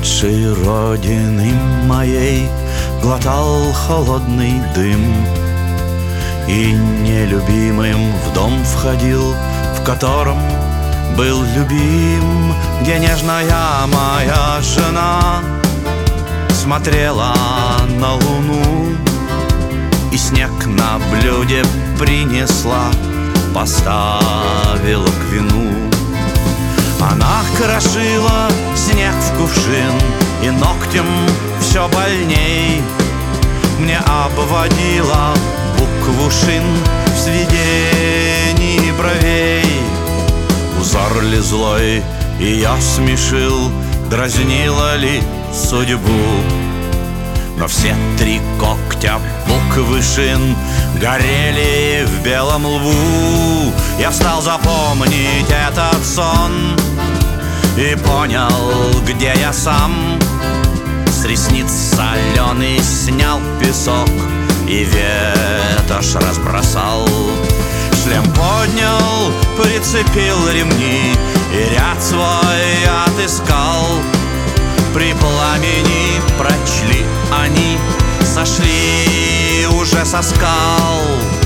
ушедшей родины моей глотал холодный дым, и нелюбимым в дом входил, в котором был любим, где нежная моя жена смотрела на луну и снег на блюде принесла, поставила к вину. Она крошила снег в кувшин и ногтем все больней мне обводила букву шин в сведении бровей. Узор ли злой ее смешил, дразнила ли судьбу, но все три когтя буквы шин горели в белом лбу. Я встал запомнить этот сон и понял, где я сам. С ресниц соленый снял песок и ветошь разбросал. Шлем поднял, прицепил ремни и ряд свой отыскал. При пламени прочли они, сошли уже со скал.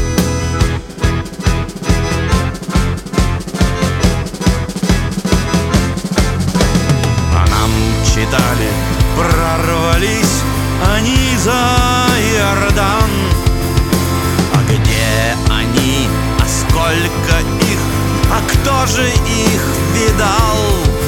А нам читали, прорвались они за Иордан. А где они, а сколько их, а кто же их видал?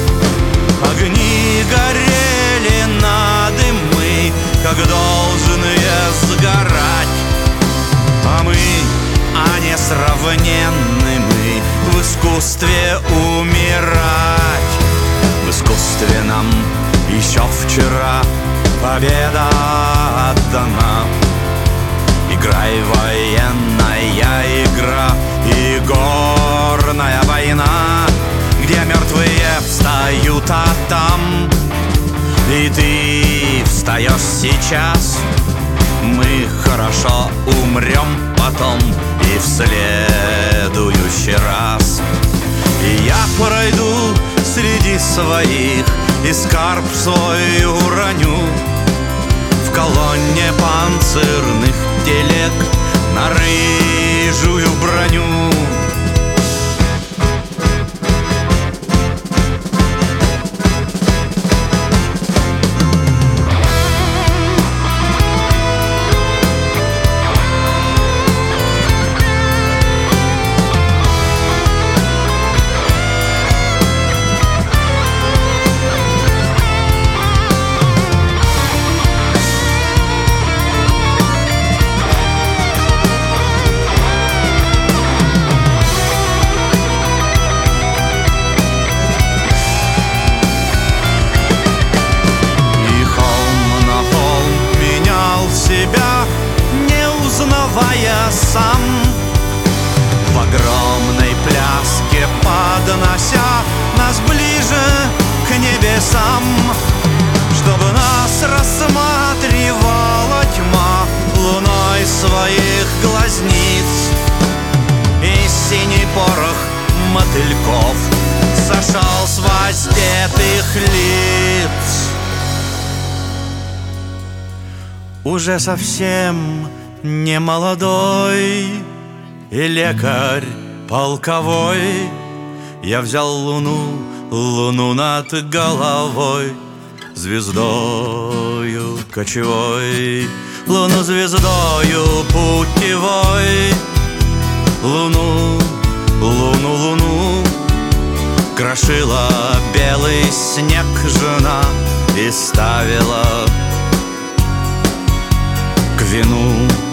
Огни горели на дымы, как должные сгорать, а мы, а несравненны мы в искусстве умирать. В искусстве нам еще вчера победа отдана. Играй, военная игра и горная война, где мертвые встают, а там и ты встаешь сейчас. Мы хорошо умрем потом и в следующий раз. И я пройду среди своих и скарб свой уроню в колонне панцирных телег на рыжую броню. Сам в огромной пляске поднося нас ближе к небесам, чтобы нас рассматривала тьма луной своих глазниц, и синий порох мотыльков сошел с воздетых лиц. Уже совсем не молодой и лекарь полковой, я взял луну над головой, звездою кочевой, луну звездою путевой. Луну крошила белый снег жена и ставила к вину.